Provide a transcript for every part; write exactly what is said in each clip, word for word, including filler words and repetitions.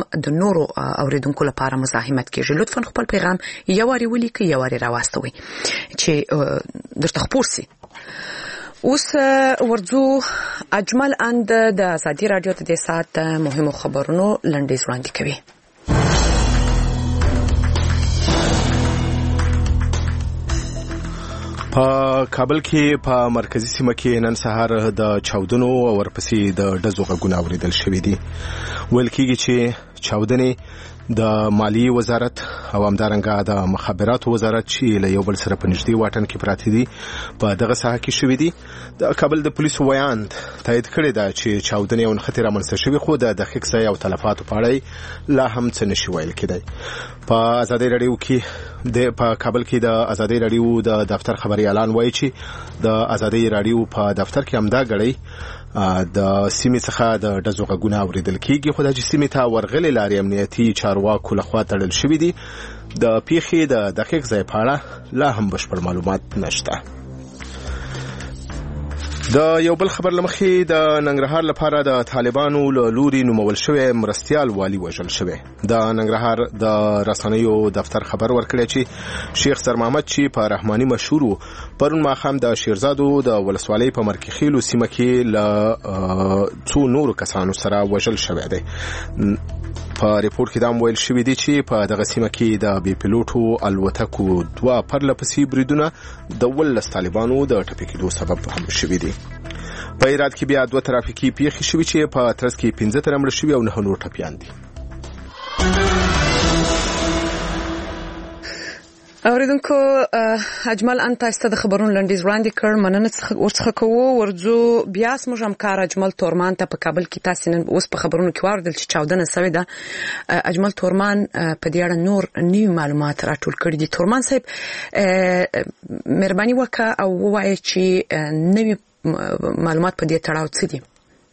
د نورو اوریدونکو لپاره مزاحمت کیږي. لطفا خپل پیغام یو واری ولیکئ، یو واری راواستوئ چې درته خپور سي. اوس ورځو اجمل اند د ازادي رادیو د دې ساعت مهمو خبرونو لنډیز وړاندې کوي. په کابل کې په مرکزی سیمه کې نن سهار د چاودنو او ورپسې د ډزو غږونه اوریدل شوې دي. ویل کېږي چې چاودنې د مالیې وزارت او همدارنګه د مخابراتو وزارت چې له یو بل سره په نږدې واټن کې پراته دي په دغه ساحه کې شوې دي. د کابل د پولیسو ویاند تایید کړی دا چې چاودنې او نښتې رامنځته شوې، خو د دقیق ځای او تلفاتو په اړه لا هم څه نشي ویل کېدی. په ازادي رادیو کې د په کابل کې د ازادي رادیو د دفتر خبري اعلان وایي چې د ازادي رادیو په دفتر کې همدا غړي د سیمې څخه د ډزو غږونه اوریدل کېږي، خو د سیمې ته ورغلي لارې امنیتي چارواکو لخوا تړل شوې دي. د پیښې د دقیق ځای په اړه لا هم بشپړ معلومات نشته. د یو بل خبر لمخې د ننګرهار لپاره د طالبانو له لوري نومول شوی مرستیال والی وژل شوی. د ننګرهار د رسنیو دفتر خبر ورکړی چې شیخ سر محمد چې په رحماني مشهور پرون ماښام د شیرزادو د ولسوالۍ په مرکخیلو سیمه کې له څو نورو کسانو سره وژل شوی دی. په ریپورت کې دا ویل شوی دی چې په دغه سیمه کې د بي پيلوټو الوتکو دوه پرله پسې بریدونه د ولس طالبانو د ټپي کېدو سبب هم شوی دی. په هرات کې بیا دوه ترافیکي پیښې شوې چې په ترڅ کې پنځه تنه مړه شوي او نه نور ټپیان دي. اوریدونکو اجمل انت است د خبرونو لنډیز وړاندې کړ. مننه ورڅخه کوو. ورځو بیا سمج همکار اجمل تورمان ته په کابل کې تاسو نن اوس په خبرونو کې واردل چې چاودنه سوې ده. اجمل تورمان په دې اړه نور نوي معلومات راټول کړي دي. تورمان صاحب مهرباني وکړه او ووایي چې نوي معلومات په دې تړاو څه دي.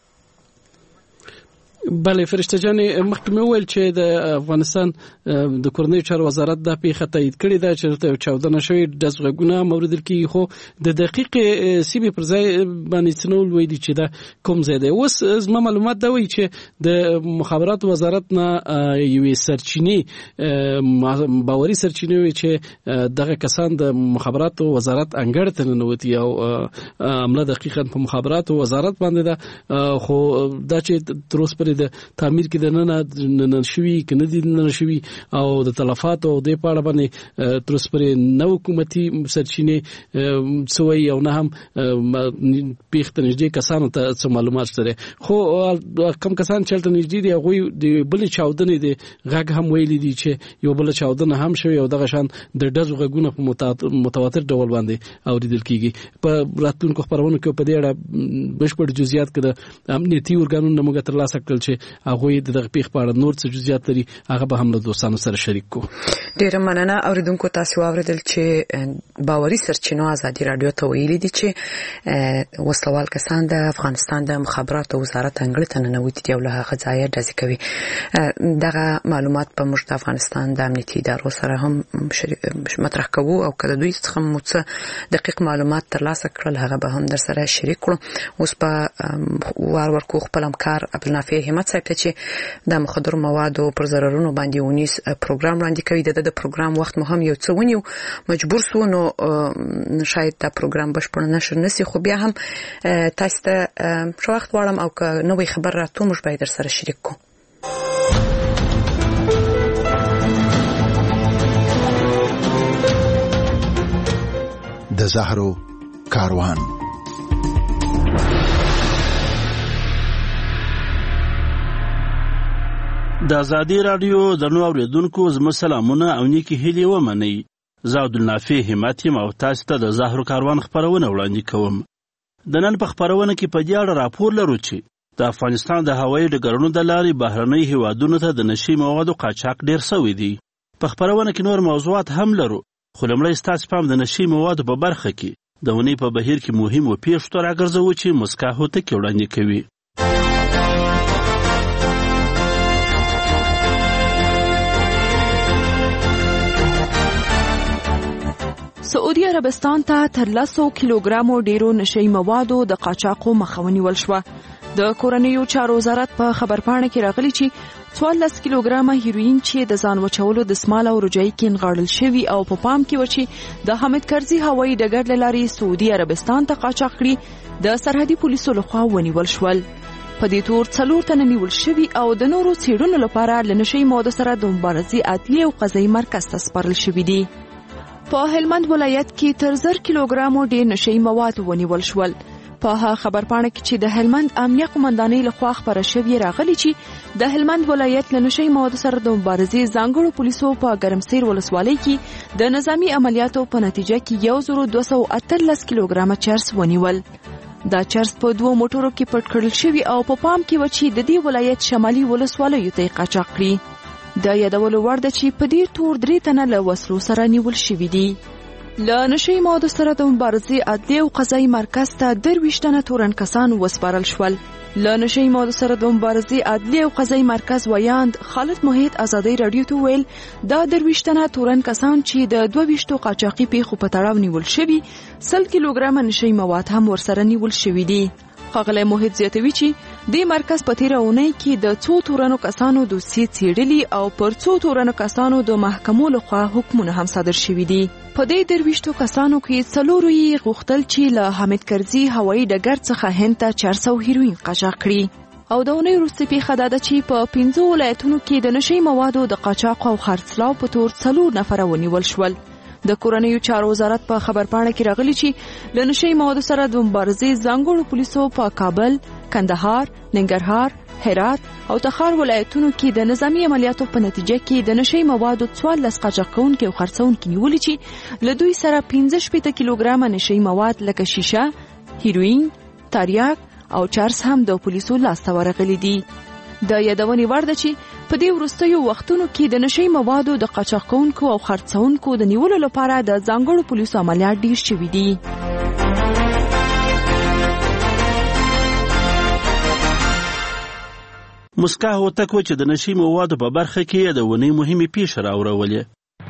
بله فرشته جانې مخکې ویل چې د افغانستان د کورنۍ چارو وزارت د پیښه تایید کړې ده چې چاودنه شوې ډز غږونه اوریدل کېږي، خو د دقیق سیمې پر ځای باندې څه نه ویلي چې دا کوم ځای دی. اوس زما معلومات دا وایي چې د مخابراتو وزارت نه یوې سرچینې باوري سرچینې وایي چې دغه کسان د مخابراتو وزارت انګړ ته ننوتي او عمله دقیقاً په مخابراتو وزارت باندې ده، خو دا چې تر اوسه د تعمیر کې د نن نن شوي کنه دي نن شوي او د تلفات او د پاړه باندې تر اوسه پرې نو حکومتي سرچینې سوي او نه هم پیښته نږدې کسانو ته څه معلومات شته، خو کم کسان چې تل نږدې دي هغه د بل چاودنې دي غږ هم ویلي دي چې یو بل چاودنه هم شوی او دغه شان د ډزو غږونه په متواتر ډول باندې اوریدل کیږي. په راتلونکو خبرونو کې په دې اړه بشپړ جزئیات کړه امنیتي ارګانونو موږ تر لاسه کړل چې هغه د دغه پیښ په اړه نور څه جزئیات لري، هغه به هم له دوستانو سره شریک کو. ډیره مننه. اوریدونکو تاسو اوریدل چې باوري سرچینو ازادي رادیو ته ویلي دي چې وسلوال کسان د افغانستان د مخابراتو وزارت انګړ ته ننوتي دي او له هغه ځایه ډزې کوي. دغه معلومات په موږ د افغانستان د امنیتي ادارو سره هم مطرح کوو او کله دوی څخه مو څه دقیق معلومات ترلاسه کړل هغه به هم در سره شریک کړو. اوس په وار ورکو خپل همکار عبدالنافع همت صاحب ته چې د مخدر موادو پر ضررونو باندې ونیس پروګرام وړاندې کوي. د د پروګرام وخت مهم یو څه ونیو مجبور سو نو شاید دا پروګرام بشپړ نشر نسی، خو بیا هم تاسو ته شو وخت واړم او که نوې خبر راته موږ به در سره شریک کوو. د زهرو کاروان. د ازادي رادیو د نو اوریدونکو زموږ سلامونه او نیکی هیلې ومنئ. زه عبدالنافع همت یم او تاسو ته د زهرو کاروان خپرونه وړاندې کوم. د نن په خپرونه کې په دې اړه راپور لرو چې د افغانستان د هوایي ډګرونو د لارې بهرنۍ هیوادونو ته د نشي موادو قاچاق ډیر سوی دی. په خپرونه کې نور موضوعات هم لرو، خو لومړی ستاسو پام د نشي موادو په برخه کې د ونې په بهیر کې مهمو پیښو ته راګرځوو چې مسکا هوتک وړاندې کوي. سعودي عربستان ته تر لسو کیلوګرامو ډیرو نشي موادو د قاچاقو مخه ونیول شوه. د کورنیو چارو وزارت په خبرپاڼه کې راغلي چې څوارلس کیلوګرامه هیروین چې د ځان وچولو د سمال او روجایي کې نغاړل شوي او په پام کې و چې د حامد کرزي هوایي ډګر له لارې سعودي عربستان ته قاچاق کړي د سرحدي پولیسو لخوا ونیول شول. په دې تور څلور تنه نیول شوي او د نورو څېړنو لپاره له نشهیي موادو سره د مبارزې عدلي او قضایي مرکز ته سپارل شوي دي. په هلمند ولایت کې تر زر کیلوګرامو ډېر نشهیي مواد ونیول شول. په خبرپاڼه کې چې د هلمند امنیه قومندانۍ لخوا خپره شوې راغلي چې د هلمند ولایت له نشهیي موادو سره د مبارزې ځانګړو پولیسو په ګرمسیر ولسوالۍ کې د نظامي عملیاتو په نتیجه کې یو زر دوه سوه اتلس کیلوګرامه چرس ونیول. دا چرس په دوه موټرو کې پټ کړل شوی او په پام کې و چې د دې ولایت شمالي ولسوالیو ته قاچاق کړي. د یادولو وړ ده چې په دې تور درې تنه له وسلو سره نیول شوي دي. له نشهیي موادو سره د مبارزې عدلي او قضایي مرکز ته درویشت تنه تورن کسان وسپارل شول. له نشهیي موادو سره د مبارزې عدلي او قضایي مرکز ویاند خالد محیط ازادۍ راډیو ته ویل دا درویشت تنه تورن کسان چې د دوه ویشتو قاچاقي پیښو په تړاو نیول شوي سل کیلوګرامه نشهیي مواد هم ورسره نیول شوي دي. ښاغلی محیط زیاتوي چې دې مرکز په تیره اونۍ کې د څو تورنو کسانو دوسیې څېړلي او پر څو تورنو کسانو د محکمو لخوا حکمونه هم صادر شوي دي. په دې درویشتو کسانو کې څلورو یې غوښتل چې له حامد کرزي هوایي ډګر څخه هند ته چرس او هیروین قاچاق کړي. او د اونۍ وروستۍ پیښه دا ده چې په پنځو ولایتونو کې د نشهیي موادو د قاچاق او خرڅلاو په تور څلور نفره ونیول شول. د کورنیو چارو وزارت په خبرپاڼه کې راغلي چې له نشهیي موادو سره د مبارزې ځانګړو پولیسو په کابل، کندهار، ننګرهار، هرات او تخار ولایتونو کې د نظامي عملیاتو په نتیجه کې د نشهیي موادو څوارلس قاچاق کوونکي او خرڅوونکي نیولي چې له دوی سره پنځه شپېته کیلوګرامه نشهیي مواد لکه شیشه، هیروین، تریاک او چرس هم د پولیسو لاسته ورغلي دي. د یادونې وړ ده چې په دې وروستیو وختونو کې د نشهیي موادو د قاچاق کوونکو او خرڅوونکو د نیولو لپاره د ځانګړو پولیسو عملیات ډېر شوي دي. مسکا هوتک و چې د نشهیي موادو په برخه کې د ونې مهمې پیښې راوړولې.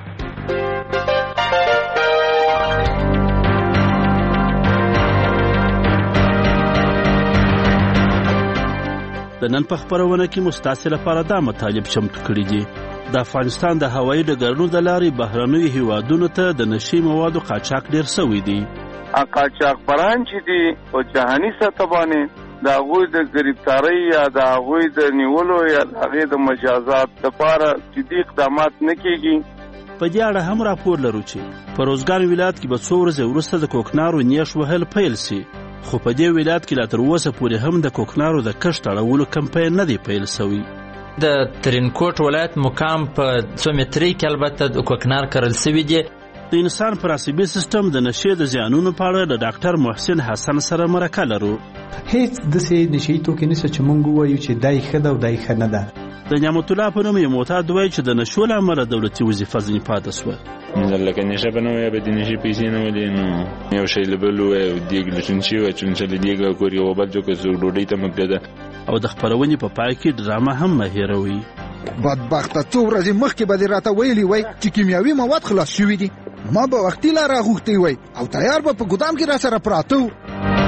د نن په خپرونه کې مو ستاسو لپاره دا مطالب چمتو کړي دي. د افغانستان د هوایي ډګرونو د لارې بهرنیو هیوادونو ته د نشهیي موادو قاچاق ډېر سوی دی. قاچاق بران چې دي په جهاني سطح باندې د هغوی د گرفتارۍ یا د هغوی د نیولو یا هغې د مجازات لپاره جدي اقدامات نه کېږي. په دې اړه هم راپور لرو چې په روزګان ولایت کې به څو ورځې وروسته د کوکنارو نیش وهل پیل سي. خو په دې ولایت کې لا تر اوسه پورې هم د کوکنارو د کښت اړولو کمپاین نه دی پیل شوی. د ترینکوټ ولایت مقام په څو مترۍ کې البته د کوکنار کرل شوي دي. د انسان پر عصبي سیستم د نشې د زیانونو په اړه د ډاکټر محسن حسن سره مرکه لرو. هیڅ داسې نشهیي توکي نشته چې موږ ووایو چې دای ښه ده او دای ښه نه ده. د نعمت الله په نوم یو معتاد وایي چې د نشو له امله دولتي وظیفه ځینې پاتې شوه. لکه نشه به نه وایه به د نشې پیسې نه ولې نو یو شی له بل ووایه او دیګ له چونچې وایه چونچه له دیګه کور یو بل څوک څوک ډوډۍ ته مګده. او د خپرونې په پای کې ډرامه هم مه هېروئ. بدبخته څو ورځې مخکې به دې راته ویلي وای چې کیمیاوي مواد خلاص شوي دي. ما به وختي لاره غوښتې وای او تیار به په ګدام کې را سره پراته وو.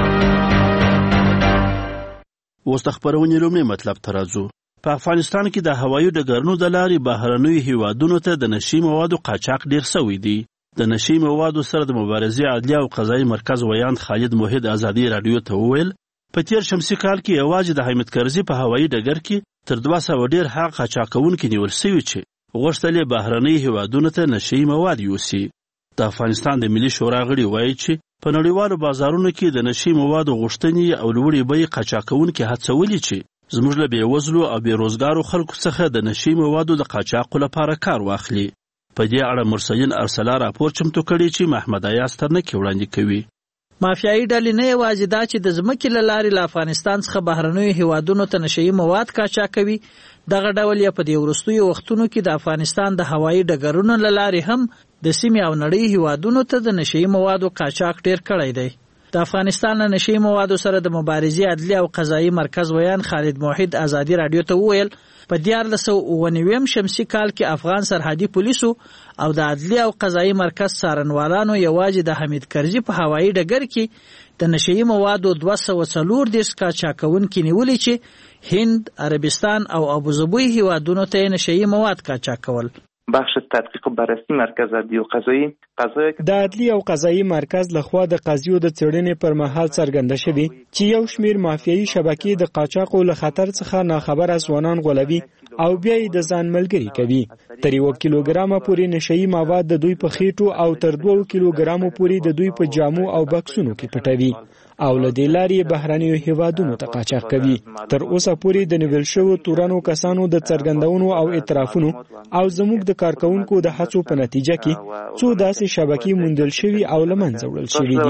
اوس د خپرونې لومړی مطلب ته راځو. په افغانستان کې د هوایي ډګرونو د لارې بهرنیو هیوادونو ته د نشهیي موادو قاچاق ډېر سوی دی. د نشهیي موادو سره د مبارزې عدلي او قضایي مرکز ویاند خالد محیط ازادۍ راډیو ته وویل په تیر شمسي کال کې یوازې د حامد کرزي په هوایي ډګر کې تر دوه سوه ډېر هغه قاچاقونکي نیول سوي چې غوښتل یې بهرنیو هیوادونو ته نشهیي مواد یوسي. د افغانستان د ملي شورا غړي وایي چې په نړیوالو بازارونو کې د نشهیي موادو غوښتنې او لوړې بیې قاچاقونکي هڅولي چې زموږ له بېوزلو او بېروزګارو خلکو څخه د نشهیي موادو د قاچاقو لپاره کار واخلي. په دې اړه مرسلین ارسلا راپور چمتو کړی چې محمد ایاز ترنکي وړاندې کوي. مافیایي ډلې نه یوازې دا چې د ځمکې له لارې له افغانستان څخه بهرنیو هیوادونو ته نشهیي مواد قاچاق کوي، دغه ډول یې په دې وروستیو وختونو کې د افغانستان د هوایي ډګرونو له لارې هم د سیمې او نړۍ هیوادونو ته د نشهیي موادو قاچاق ډېر کړی دی. د افغانستان له نشهیي موادو سره د مبارزې عدلي او قضایي مرکز ویان خالد محیط ازادۍ راډیو ته وویل په دیارلس سوه اووه نوي شمسي کال کې افغان سرحدي پولیسو او د عدلي او قضایي مرکز څارنوالانو یوازې د حمید کرزي په هوایي ډګر کې د نشهیي موادو دوه سوه څلور دېرش قاچاقونکي نیولي چې هند، عربستان او ابوظبي هیوادونو ته نشهیي مواد قاچاقول. بخش تحقیق و بررسی مرکز عدلی و قضایی قضایی د عدلی او قضایی مرکز لخوا د قضیو د څېړنې پر مهال څرګنده شوي چې یو شمیر مافیایي شبکې د قاچاقو له خطر څخه ناخبره ځوانان غولوي او بیا یې د ځان ملګري کوي. تر یو کیلوګرامه پورې نشهیي مواد د دوی په خېټو او تر دوه کیلوګرامو پورې د دوی په جامو او بکسونو کې پټوي او له دې لارې بهرنیو هیوادونو ته قاچاق کوي. تر اوسه پورې د نیول شوو تورنو کسانو د څرګندونو او اعترافونو او زموږ د کارکونکو د هڅو په نتیجه کې څو داسې شبکې موندل شوي او له منځه وړل شوي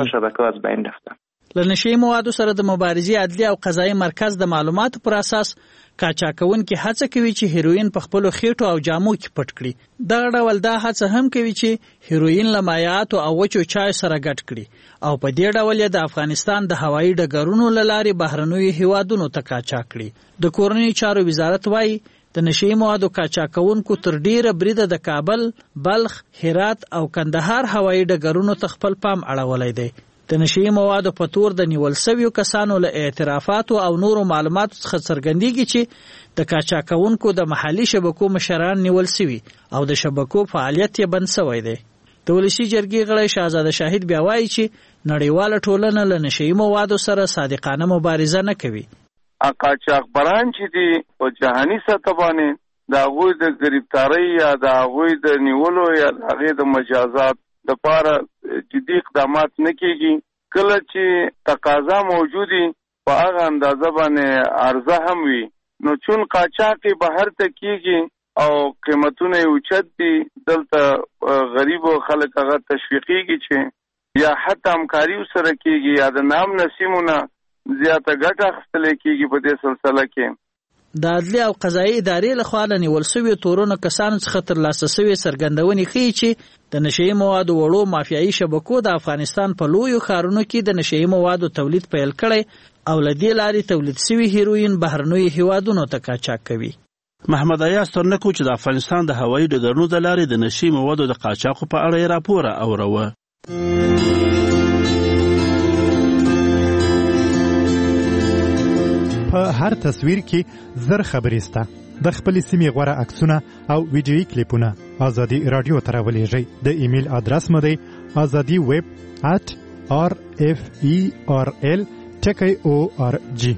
دي. له نشهیي موادو سره د مبارزې عدلي او قضایي مرکز د معلوماتو پر اساس قاچاقونکي هڅه کوي چې هیروین په خپلو خېټو او جامو کې پټ کړي. دغه ډول دا هڅه هم کوي چې هیروین له مایعاتو او وچو چای سره ګډ کړي او په دې ډول یې د افغانستان د هوایي ډګرونو له لارې بهرنیو هیوادونو ته قاچاق کړي. د کورنیو چارو وزارت وایي د نشهیي موادو قاچاقونکو تر ډیره بریده د کابل، بلخ، هرات او کندهار هوایي ډګرونو ته خپل پام اړولی دی. د نشهیي موادو په تور د نیول سویو کسانو له اعترافاتو او نورو معلوماتو څخه څرګندېږي چې د قاچاقونکو د محلي شبکو مشران نیول سوي او د شبکو فعالیت یې بند سوی دی. د ولسي جرګې غړی شهزاده شاهد بیا وایي چې نړیواله ټولنه له نشهیي موادو سره صادقانه مبارزه نه کوي. قاچاقبران چې دي په جهاني سطح باندې د هغوی د گرفتارۍ یا د هغوی د نیولو یا د هغې د مجازات د پاره جدي اقدامات نه کیږي. کله چې تقاضا موجودي په هغه اندازه باندې عرضه هم وي نو چون قاچاقي بهر ته کیږي او قیمتونه اوچت دي دلته غریب خلک هغه تشویقيږي چې یا حتی همکاري سره کیږي یا د نام نسیمونه زیاته ګټه اخیستل کیږي په دې سلسله کې. د عدلي او قضایي ادارې لخوا له نیول سویو تورونو کسانو څخه ترلاسه سوي څرګندونې ښیي چې د نشهیي موادو وړو مافیایي شبکو د افغانستان په لویو ښارونو کې د نشهیي موادو تولید پیل کړی او له دې لارې تولید سوي هیروین بهرنیو هیوادونو ته قاچاق کوي. محمد ایاز ترنکو چې د افغانستان د هوایي ډګرونو د لارې د نشهیي موادو د قاچاقو په اړه یې راپور اوروه. په هر تصویر کې زر خبرې سته. د خپلې سیمې غوره عکسونه او ویډیویي کلیپونه ازادي رادیو ته راولېږئ. د ایمیل ادرس مو دی ازادي ویب ات آر اف ای آر ال ټکی او آر جی.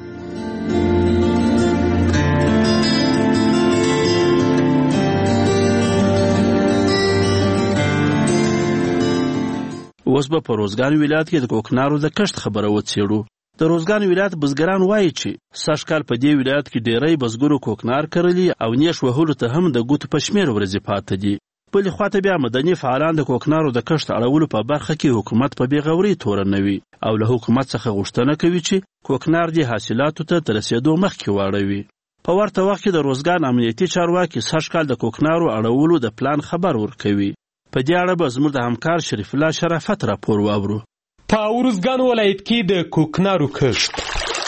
اوس به په روزګان ولایت کې د کوکنارو د کښت خبره وڅېړو. د روزګان ولایت بزګران وایي چې سږ کال په دې ولایت کې ډېری بزګرو کوکنار کرلي او نیش وهلو ته هم د ګوتو په شمېر ورځې پاته دي. بلې خواته بیا مدني فعالان د کوکنارو د کښت اړولو په برخه کې حکومت په بېغورۍ تورنوي او له حکومت څخه غوښتنه کوي چې کوکنار دې حاصلاتو ته تر رسېدو مخکې واړوي. په ورته وخت کې د روزګان امنیتي چارواکي سږ کال د کوکنارو اړولو د پلان خبر ورکوي. په دې اړه به زموږ د همکار شریف الله شرافت راپور واورو. په ارزګان ولایت کې د کوکنارو کښت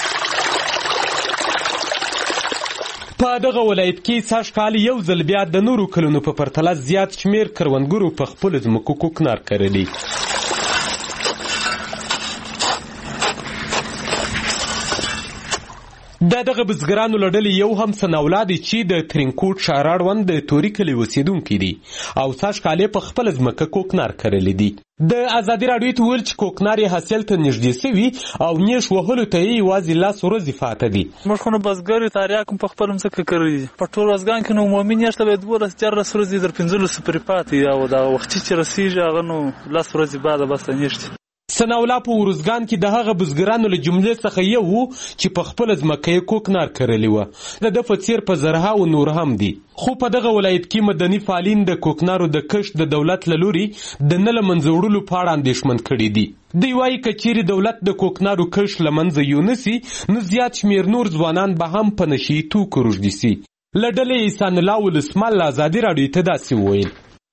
په دغه ولایت کې سږ کال یو ځل بیا د نورو کلونو په پرتله زیات شمېر کروندګرو په خپلو ځمکو کوکنار کرلي. د دغه بزګرانو له ډلې یو هم ثناءالله دی چې د ترینکوټ شهر اړوند د توري کلي اوسېدونکی دی او سږ کال یې په خپله ځمکه کوکنار کرلی دی. د ازادي راډیو ته وویل چې کوکنار یې حاصل ته نږدې سوي او نیش وهلو ته یې یوازې لس ورځې پاته دي. موږ خو نو بزګر یو تاریاک هم په خپله مځکه کرلي دي. په ټول ارزګان کې نو عمومي نیش ته به دولس دیارلس ورځې تر پنځلسو پورې پاتې دي او دغه وختي چې رسېږي هغه نو لس ورځې بعده بس د نیش دي. ثناءالله په ارزګان کې د هغه بزګرانو له جملې څخه یو و چې په خپله ځمکه یې کوکنار کرلې وه. د ده په څېر په زرهاو نور هم دي. خو په دغه ولایت کې مدني فعالین د کوکنارو د کښت د دولت له لوري د نه له منځه وړلو په اړه اندېښمن کړي دي. دوی وایي که چیرې دولت د کوکنارو کښت له منځه یونسي نو زیات شمېر نور ځوانان به هم په نشهیي توکو روږدي سي. له ډلې احسان الله ولسمل ازادي راډیو ته داسې وویل.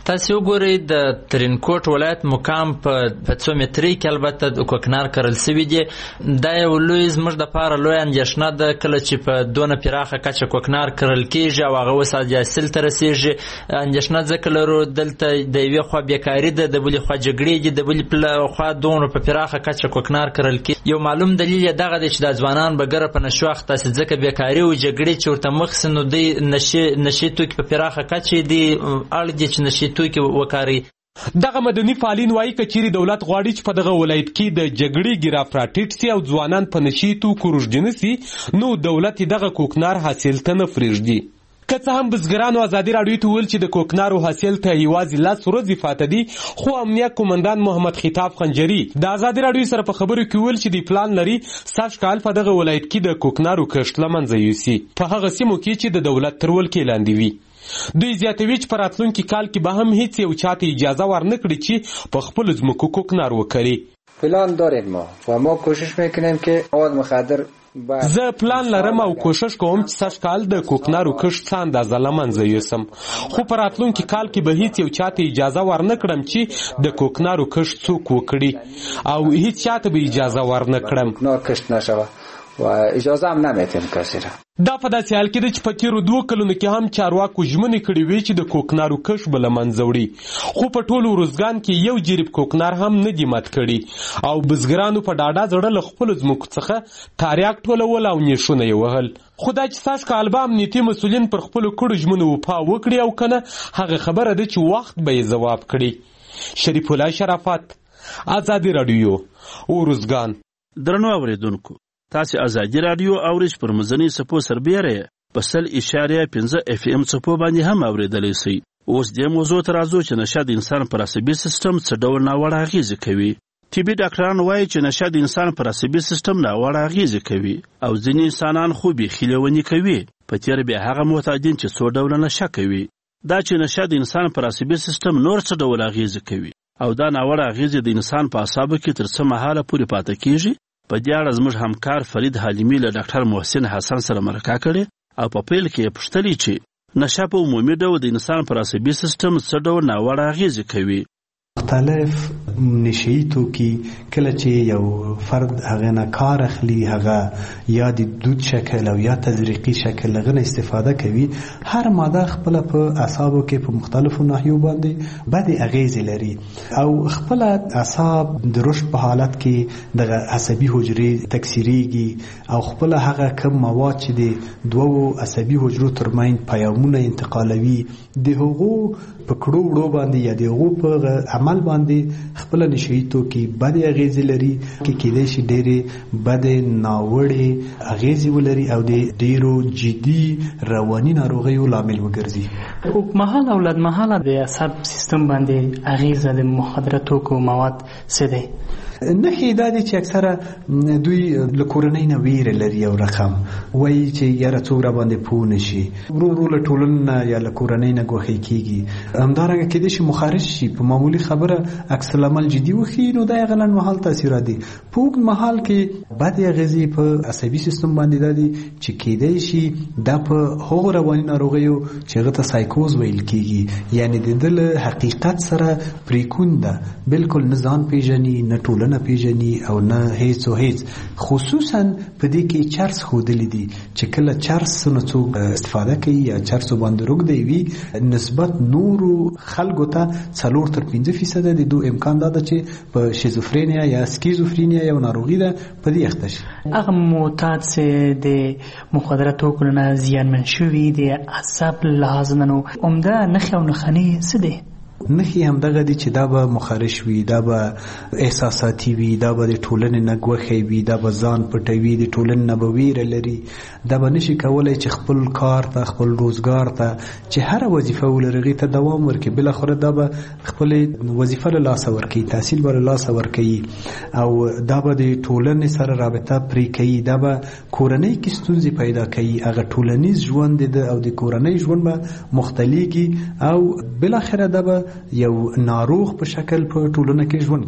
تاسو وګورئ د ترینکوټ ولایت مقام په څو متري کې البته د کوکنار کرل سوي دي. دا یو لوی زموږ دپاره لویه اندېښنه ده کله چې په دونه پراخه کچه کوکنار کرل کېږي او هغه اوس حاصل ته رسېږي. اندېښنه ځکه لرو دلته د یوې خوا بیکاري ده، د بلې خوا جګړې دي، د بلې خوا دونه په پراخه کچه کوکنار کرل کېږي. یو معلوم دلیل یې دغه دی چې دا ځوانان به ګره په نشو اخته سي، ځکه بیکاري او جګړې چې ورته مخ سي نو دوی نشې توکي په پراخه کچه دي اړ دي چې نشې توکي وکاري. دغه مدني فعالین وایي که چیرې دولت غواړي چې په دغه ولایت کې د جګړې ګراف راټیټ سي او ځوانان په نشي توکو روږدي سي، نو دولت دغه کوکنار حاصل ته نه پرېږدي. که څه هم بزګرانو ازادي راډیو ته وویل چې د کوکنارو حاصل ته یوازې لس ورځې پاته دي، خو امنیه قومندان محمد خطاب خنجري د ازادي راډیو سره په خبرو کې وویل چې د پلان لري سږ کال په دغه ولایت کې د کوکنارو کښت له منځه یوسي په هغه سیمو کې چې د دولت تر ولکې لاندې وي. دوی زیاتوي چې په راتلونکي کال کې به هم هیڅ یو چاته اجازه ورنه کړي چې په خپلو ځمکو کوکنار وکري. پلان داریم ما و ما کوشش میکنیم که مواد مخدر زه پلان لرم او کوشش کوم چې سږ کال د کوکنارو کښت څه اندازه له منځه یوسم، خو په راتلونکي کال کې به هیڅ یو چاته اجازه ورنه کړم چې د کوکنارو کښت څوک وکړي او هیڅ چاته به اجازه ورنه کړم کوکنار کښت نشوه و اجازه هم نمیتیم کسی را. دا په داسې حال کې ده چې په تیرو دوه کلونو کې هم چارواکو ژمنې کړې وې چې د کوکنارو کښت به له منځه وړي، خو په ټولو ارزګان کې یو جریب کوکنار هم نه دي مات کړي او بزګرانو په ډاډه زړه له خپلو ځمکو څخه تاریاک ټولول او نیشونه یې وهل. خو دا چې سږ کال به امنیتي مسؤلین پر خپلو کړو ژمنو وفا وکړي او که نه، هغه خبره ده چې وخت به یې ځواب کړي. شریف الله شرافت، ازادي راډیو، ارزګان. درنو اوریدونکو، تاسو ازادي راډیو اورئ پر مزنی سپو سربېره په سل اشاریه پنځه اف ام سپو باندې هم اوریدلی شئ. اوس دې موضوع ته راځو چې نشه د انسان پر عصبي سیستم څه ډول ناوړه اغېزې کوي. طبي ډاکټران وایي چې نشه د انسان پر عصبي سیستم ناوړه اغېزې کوي او ځینې انسانان خو بیخي لیوني کوي، په تېره بیا هغه معتادین چې څو ډوله نشه کوي. دا چې نشه د انسان پر عصبي سیستم نور څه ډول اغېزې کوي او دا ناوړه اغېزې د انسان په اعصابو کې تر څه مهاله پورې پاته کېږي، په دې اړه زموږ همکار فرید حلیمي له ډاکټر محسن حسن سره مرکه کړې او په پیل کې یې پوښتلې چې نشه په عمومي ډول د انسان پر عصبي سیستم څه ډول ناوړه اغېزې کوي. مختلف نشئی توکي کله چې یو فرد هغه نه کار اخلي، هغه یا د دود شکل او یا تزریقي شکل لغنه استفاده کوي، هر ماده خپل په اعصابو کې په مختلفو ناحیو باندې بد اغیز لري او خپل اعصاب د رشد په حالت کې د عصبي حجرې تکثیریږي او خپل هغه کم مواد چې د دوو عصبي حجرو ترمنځ پیغامونه انتقالوي د هغو په کړو وړو باندې یا د هغو په عمل باندې خپل نشئی توکي بد اغیز لري کې کېدای شي ډېرې بد ناوړې اغیز ولري او د ډېرو جدي رواني ناروغیو لامل وګرځي. اوږدمهاله او لنډمهاله د عصب سیستم باندې اغیزه د مخدره توکو مواد څه دی؟ نښې دا دي چې اکثره دوی له کورنۍ نه ویره لري او رقم وایي چې یاره څوک را باندې پوه نه شي، ورو ورو له ټولنې نه یا له کورنۍ نه ګوښې کېږي. همدارنګه کېدای شي مخارج شي، په معمولي خبره عکس العمل جدي وښیي، نو دا یې هغه لنډمهال تاثیرات دي. په اوږد مهال کې بدې اغېزې په عصبي سیستم باندې دا دي چې کېدای شي دا په هغو رواني ناروغیو چې هغه ته سایکوز ویل کېږي، یعنې د ده له حقیقت سره پرېکون ده، بلکل نه ځان پېژني نه ټولنه نه پیژني او نه هیڅ او هیڅ. خصوصا په دې کې چرس ښودلی دي چې کله چرس نه څوک استفاده کوي یا چرسو باندې روږدی وي، نسبت نورو خلکو ته څلور تر پنځه فیصده د دو امکان دا ده چې په شیزوفرینیا یا سکیزوفرینیا یو ناروغي ده په دې اخته شي. هغه معتاد چې د مخدره توکو نه زیانمن شوي د عصب لحاظ نه نو عمده نښې او نښانې څه دي؟ نښې همدغه دي چې دا به مخارش وي، دا به احساساتي وي، دا به د ټولنې نه ګوښی وي، دا به ځان پټوي، د ټولنې نه به ویره لري، دا به نشي کولی چې خپل کار ته خپل روزګار ته چې هره وظیفه ولري هغې ته دوام ورکړي. بالاخره دا به خپلې وظیفه له لاسه ورکوي، تحصیل به له لاسه ورکوي او دا به د ټولنې سره رابطه پرې کوي، دا به کورنۍ کې ستونزې پیدا کوي، هغه ټولنیز ژوند د او د کورنۍ ژوند به مختلېږي او بالاخره دا به یو ناروغ په شکل په ټولنه کې ژوند کوي.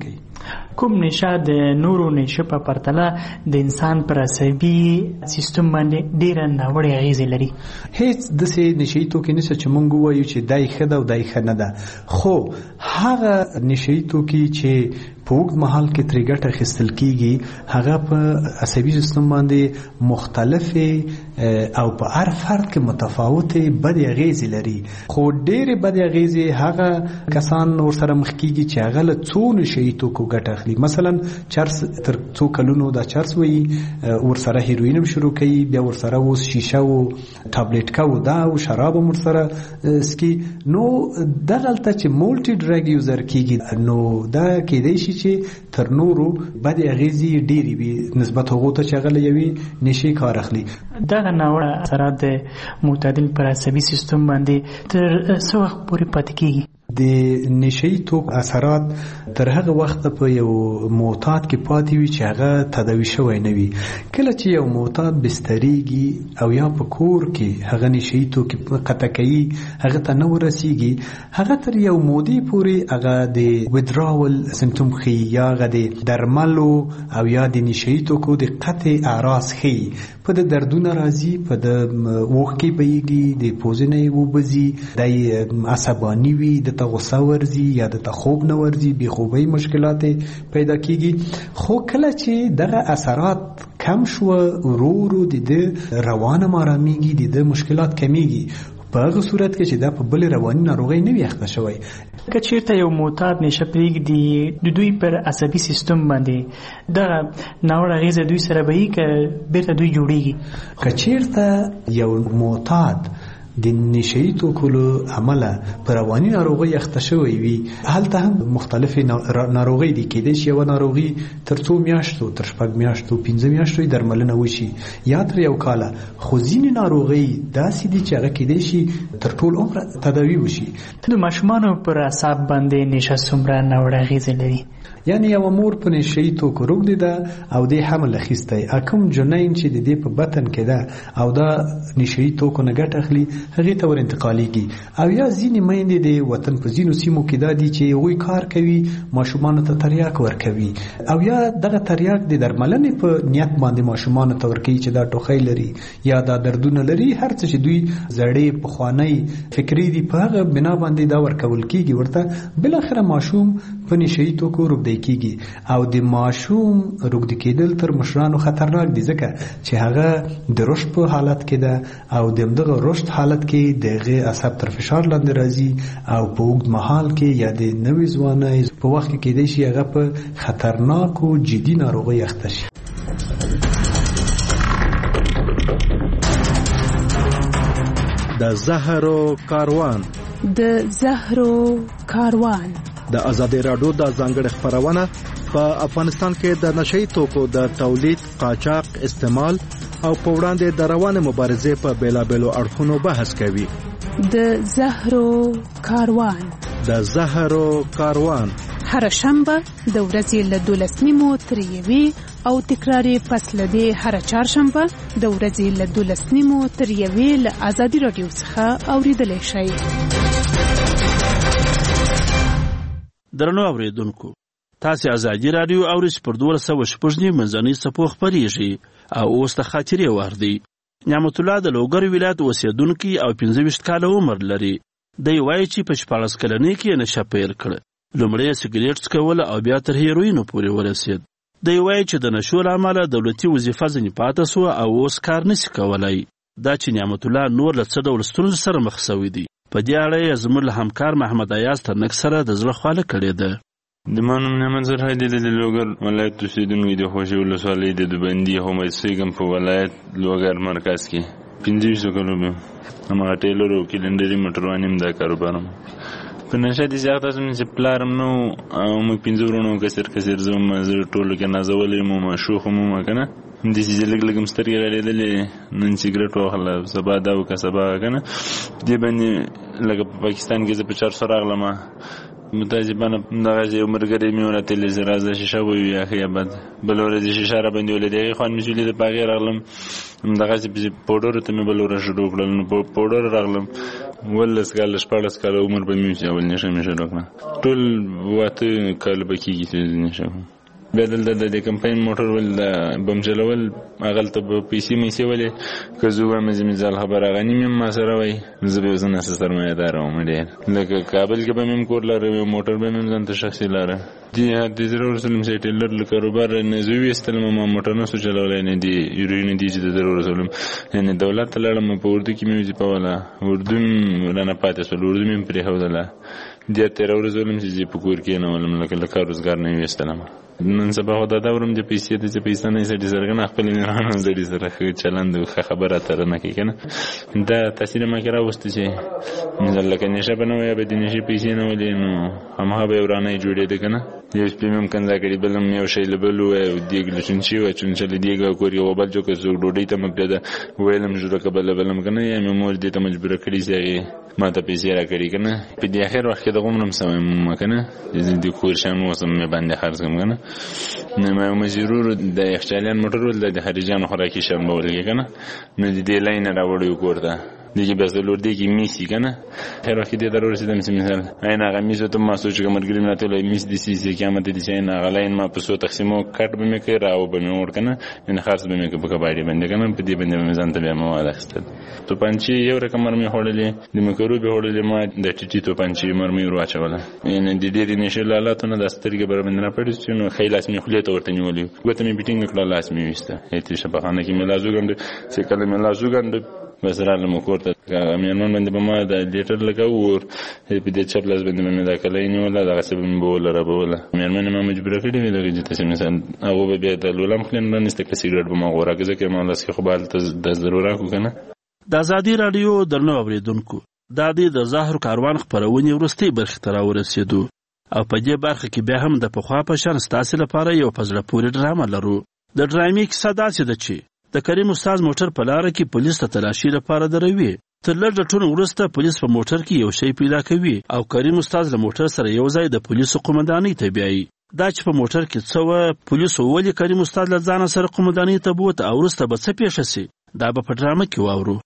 کوم نشه د نورو نشه په پرتله د انسان پر عصبي سیستم باندې ډیره ناوړه اغیزه لري. هیڅ د سې نشي توکي نشه چې مونږ وایو چې دای خده او دای خنه ده، خو هغه نشي توکي چې په وګت محل کې ترې ګټه اخیستل کیږي هغه په عصبي سیستم باندې مختلفه او په هر فرد کې متفاوته بد اغیزې لري، خو ډېرې بد اغیزې هغه کسان ورسره مخ کیږي چې هغه له څو نشي توکو ګټه اخلي. مثلا چرس تر څو کلونو دا چرس وي ورسره هیروین هم شروع کوي، بیا ورسره اوس شیشه او ټابلیټ کا او دا او شراب هم ورسره سکي. نو دغلته چې مولټي ډرګ یوزر کیږي نو دا کېدای شي چې تر نورو بد اغیزې ډېرې وي نسبت هغو ته چې هغه له یوې نشې کار اخلي. دغه ناوړه اثرات د معتدل پر عصبي سیستم باندې تر څو وخت پورې پاتې کیږي؟ د نشي توک اثرات تر هغه وخت په یو معتاد کې پاتې وي چې هغه تداوی شوی نه وي. کله چې یو معتاد بستریږي او یا په کور کې هغه نشي توک قطع کوي هغه ته نه ورسیږي، هغه تر یو مودې پورې هغه د ویدراول سمپټوم ښیي یا هغه د درملو او یا د نشي توکو د قطع اعراض ښیي. په د دردونه راځي، په د اوښکې بهیږي، د پوزې نه یې وبځي، د عصباني وي، د ته غصه ورځي یا د ته خوب نه ورځي، بې خوبۍ مشکلات پیدا کیږي. خو کله چې دغه اثرات کم شو ورو ورو د ده روانه آرامیږي، د ده مشکلات کمیږي. په هغه صورت کې چې دا په بل رواني ناروغۍ نه وي اخته شوی. که چیرته یو معتاد نشه پرېږدي د دوی پر عصبي سیستم باندې دغه ناوړه اغیزه دوی سره به وي که بیرته دوی جوړیږي؟ که چیرته یو معتاد د نشي توکو له امله په رواني ناروغۍ اخته شوی وي، هلته هم مختلفې ناروغۍ دي. کېدای شي یوه ناروغي تر څو میاشتو تر شپږ میاشتو پنځه میاشتو یې درملنه وشي یا تر یو کاله، خو ځینې ناروغۍ داسې دي چې هغه کېدای شي تر ټول عمر تداوي وشي. د ماشومانو پر اعصاب باندې نشه څومره ناوړه اغیزې لري؟ یعنی یو مور په نشي توکو روږدې ده او د حمل اخیستی، کوم جنین چې د دې په بطن کې ده او دا نشي توکو نه ګټه اخلي هغې ته ور انتقالیږي. او یا ځینې میندې د وطن په ځینو سیمو کې دا دي چې هغوی کار کوي ماشومانو ته تریاک ورکوي او یا دغه تریاک د درملنې په نیت باندې ماشومانو ته ورکوي چې دا ټوخی لري یا دا دردونه لري، هر څه چې دوی زړې پخوانی فکري دي په هغه بنا باندې دا ورکول کیږي ورته. بالاخره ماشوم په نشي توکو روږدی کیږي او د ماشوم روږدي کېدل تر مشرانو خطرناک دي ځکه چې هغه د رشد په حالت کې ده او د دغه رشد حالت کې دغه عصب تر فشار لاندې راځي او په اوږد مهال کې یا د نوې ځوانۍ په وخت کې کېدای شي هغه په خطرناکو جدي ناروغۍ اخته شي. د زهرو کاروان د زهرو کاروان د ازادي راډیو د ځانګړي خبرونه په افغانستان کې د نشئی توکو د تولید، قاچاق، استعمال او په وړاندې د روانه مبارزې په بیلابېلو اړخونو بحث کوي. د زهرو کاروان د زهرو کاروان هر شنبه د ورځې له دولس نیمو تر یوې او تکراري پس له دې هر چهارشنبه د ورځې له دولس نیمو تر یوې له ازادي راډیو څخه اوریدلای شئ. درنو اوریدونکو، تاسو ازادي راډیو اورئ پر دوه سوه شپږ نیم منځنۍ څپو خپرېږي او اوس د خاطرې وخت دی. نعمت الله د لوګر ولایت اوسېدونکی او پنځه ویشت کاله عمر لري. دی وایي چې په شپاړس کلنۍ کې نشه پیل کړه. لومړی سګریټ څکول او بیا تر هیروینو پورې ورسېد. دی وایي چې د نشو له امله دولتي وظیفه ځینې پاته سوه او اوس کار نشي کولی. دا چې نعمت الله نور له څه ډول ستونزو سره مخ سوی دی. په دې اړه یې زموږ له همکار محمد ایاز ترنک سره د زړه خواله کړې ده. د ما نوم نعمت زرهی دی، د لوګر ولایت اوسېدونکی د خوشي ولسوالۍ د دوبندي هم اوسېږم په ولایت لوګر مرکز کې. پنځه ویشتو کلو مې هماغه ټیلر او کلنډري موټرواني هم دا کاروبار م. په نشه دې زیاته شوم چې پلار م نه و او موږ پنځه وروڼه وو، کسر کسر زه وم، زه ټولو کې نازولی یم، مشوخ هم وم که نه. همداسې چې لږ لږ م سترګې رالیدلې، نن سګرټ واخله سبا دا وکړه سبا که نه. دې باندې لکه په پاکستان کې زه په چارسو راغلم، متعجبانه دغه یو ملګری مې ورتللی زه راځه شیشه وویو یا ښه یا بد. بله ورځ یې شیشه را باندې ولیدې، هغې خوا مې چې ولیده په هغې راغلم همدغسې پسې پوډرو ته مې بل ورځ شروع کړل. نو په پوډر راغلم ولس کاله شپاړس کاله عمر به مې اول نشه مې شروع کړه. ټول واته کاله به کېږي چې نشه بیا دلته د کمپاین موټر ول د بم چلول هغلته به پیسې میسې ولې که زه وایم زه مثال خبره غني مې ما سره وای زه به اوس نسه سرمایه‌دار وم ډېر لکه کابل کې به مې کور لرم موټر به مې ځان ته شخصي لاره دی د ضرور سلم سي ټیلر له کاروبار نه زه وېستلم ما موټر نه سو چلولای نه دی یورین دی چې د ضرور سلم یعنی دولت لړم په اردو کې مې په ولا اردو نه پاتې سو اردو مې پرې هودله د تیرور سلم چې په کور کې نه ولم لکه لکه روزګار نه وېستلم. نن سبا خدا دا ورم د پیسې د پیسې نه سړي سره خپل نه رانه سړي سره چلند خبره تر نه کې کنه دا تاثیر ما کې راوست چې مثلا لکه نشه بنوي به د نشه پیسې نه ولې نو همغه به ورانه جوړې ده کنه یو سپیم ممکن دا کړي بلم یو شی لبلو او دیګل شنچی و چونچ دیګه کوری او بل جو که زو ډوډۍ ته مګده ویلم جوړه کبل بلم کنه یا مور دې ته مجبور کړی چې ما ته پیسې را کړی کنه په دې اخر وخت کې د غومرم سم کنه دې کور شام وسم مې باندې خرڅ کوم کنه نه مې مزرور د اختیالان موټر ول د خارجانو خوراکي شم بولګه کنه نو دې لاین راوړیو کوړه دیگه بسلور دیگه میسی کنه هر وقتی دیگه ضرور سیدم مثلا این آقا میز تو ما سوچ که مرگریم ناتولی میز دیسی که آمده دیسی این آقا لاین ما پسو تقسیمو کارت بمی که راو بمی ور کنه این خرص بمی که بکباری بنده کنه پدی بنده میزان تبی مواد استاد تو پنچی یه رقم مرمی خوردی دیمکرو به خوردی ما دچتی تو پنچی مرمی رو آچه ولی این دیدی دی نشه لالاتونه دستری که برای بنده نپردیست چون خیلی اسمی خلیت ورتنی ولی گوته می بیتینگ کلا اسمی ویسته ایتیش بخانه کی ملازو گند سکل ملازو گند بس رالم کوړه میرمن باندې به ما د لیټر لګاور په دې چپ لاس باندې مې دا کله نه ولا دا سبب مې بوله را بوله میرمن ما مجبور کړې وی دغه چې مثلا هغه به د لولم خلین نه نسته کې سیګریټ به ما غوړه کې ځکه ما لاس کې خو بال ته د ضرورت کو کنه. د ازادي رادیو درنو اوریدونکو دا د زهر کاروان خبرونه ورستي برخه تر ورسېدو او په دې برخه کې بیا هم د پخوا په شان ستاسو لپاره یو فزله پوری ډرامه لرو. د ډرامې کیسه داسې ده چې د کریم استاد موټر په لار کې پولیس ته تلاشي لپاره دروي. تر لږ ټون وروسته پولیس په موټر کې یو شی پیدا کوي او کریم استاد له موټر سره یو ځای د پولیسو قومندانۍ ته بیایي. دا چې په موټر کې څه و پولیسو ولې کریم استاد له ځان سره قومندانۍ ته بوت او وروسته به څه پیښه سي دا به په ډرامه کې واورو.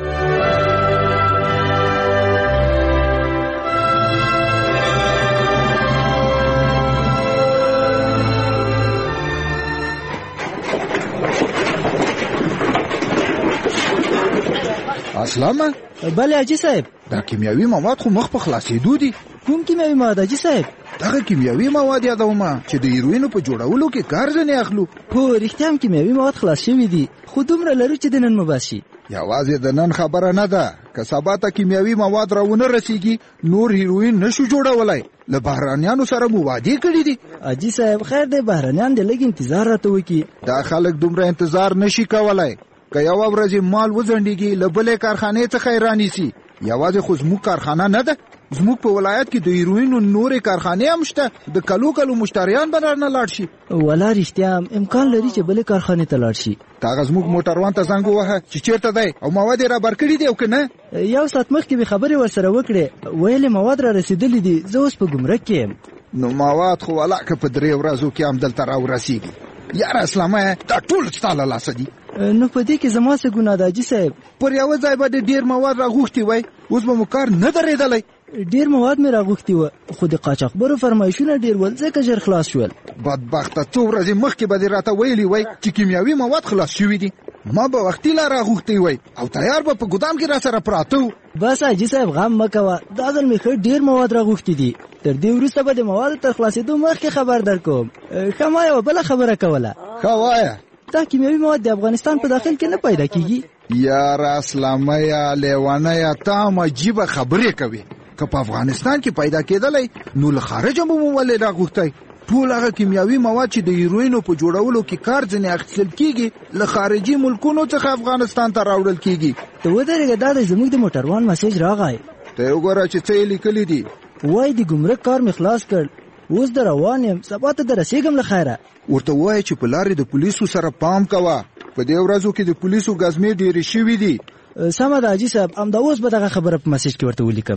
اسلامه بله حاجي صاحب دا کیمیاوي مواد خو مخ په خلاصېدو دي. کوم کیمیاوي مواد حاجي صاحب؟ دغه کیمیاوي مواد یادومه چې د هیروینو په جوړولو کې کار ځنې اخلو. هو رښتیا هم کیمیاوي مواد خلاص شوي دي خو دومره لرو چې د نن مباشي یوازې د نن خبره نه ده که سبا ته کیمیاوي مواد راونه رسیږي نور هیروین نشو جوړولای. له بهرانیانو سره مو وعدې کړې دي. حاجي صاحب خیر دی بهرانیان دې لږ انتظار راته وکړي. دا خلک دومره انتظار نشي کولای. که یو ورځ مال وځنډیږي له بلې کارخانې څخه یې رانیسي. یوازې خو زموږ کارخانه نه ده زموږ په ولایت کې د هیروینو نورې کارخانې هم شته. د کلو کلو مشتریان به رانه لاړ شي. ولا رښتیا امکان لري چې بلې کارخانې ته لاړ شي. هغه زموږ موټروان ته زنګ ووهه چې چیرته دی او مواد یې رابر کړي دي او که نه. یو ساعت مخکې مې خبرې ورسره وکړې ویلې مواد را رسېدلي دي زه اوس په ګمرک کې یم. نو مواد خو ولاکه په درې ورځو کې هم دلته راورسېږي. یاره اسلامه دا ټول ستا له لاسه دي. نو په دې کې زما څه ګناه ده حاجي صاحب؟ پر یوه ځای به د ډېر مواد راغوښتي وای اوس به مو کار نه درېدلی. ډېر مواد مې راغوښتي وه خو د قاچاقبرو فرمایشونه ډېر ول ځکه ژر خلاص شول. بدبخته څو ورځې مخکې به دې راته ویلي وای چې کیمیاوي مواد خلاص شوي دي. ما به وختي لا راغوښتی وای او تیار به په ګدام کې را سره پراته و. بس حاجي صاحب غم مه کوه دا ځل مې ښه ډېر مواد راغوښتي دي. تر دې وروسته به د موادو تر خلاصېدو مخکې خبر در کوم. ښه ما یوه بله خبره کوله. ښه وایه. دا کیمیاوي مواد د افغانستان په داخل کې نه پیدا کیږي. یاره اسلامه یا لیوانه یا تا هم عجیبه خبرې کوي. که په افغانستان کې پیدا کېدلی نو له خارجه به مو ولې راغوښتی. ټول هغه کیمیاوي مواد چې د هیروینو په جوړولو کې کار ځینې اخیستل کیږي له خارجي ملکونو څخه افغانستان ته راوړل کیږي. ته ودرېږه دا دی زموږ د موټروان مسیج راغی. ته یې وګوره چې څه یې لیکلي دي. وایي د ګمرک کار مې خلاص کړ اوس د روان یم سبا ته در رسېږم له خیره. ورته وایي چې په لارې د پولیسو سره پام کوه. په دې ورځو کې د پولیسو ګزمې ډېرې شوي دي. سمه ده حاجي صاحب همدا اوس به دغه خبره په مسیج کې ورته ولیکم.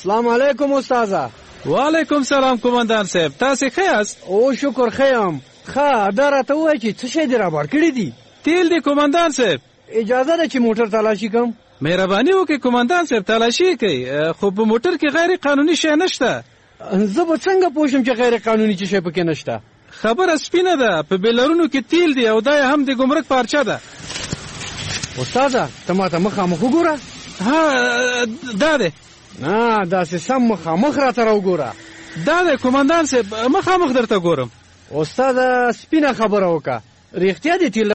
السلام علیکم استاده. وعلیکم سلام قومندان صاحب، تاسو ښه یاست؟ او شکر ښه یم. ښه دا راته ووایه چې څه شی دې رابار کړي دي؟ تیل دی قومندان صاحب. اجازه ده چې موټر تلاشي کوم؟ مهرباني وکړئ قومندان صاحب، تلاشي کوي، خو په موټر کې غیر قانوني شی نشته. زه به څنګه پوه شم چې غیر قانوني څه شی پکې نشته؟ خبره سپینه ده، په بیلرونو کې تیل دی او دا هم د ګمرک پارچه ده. استاده ته ماته مخامخ وګوره. ها دا دی. نه داسې سم مخامخ راته راوګوره. دا دی قومندان صاحب، مخامخ درته ګورم. استاده سپینه خبره وکړه، رښتیا دې تیل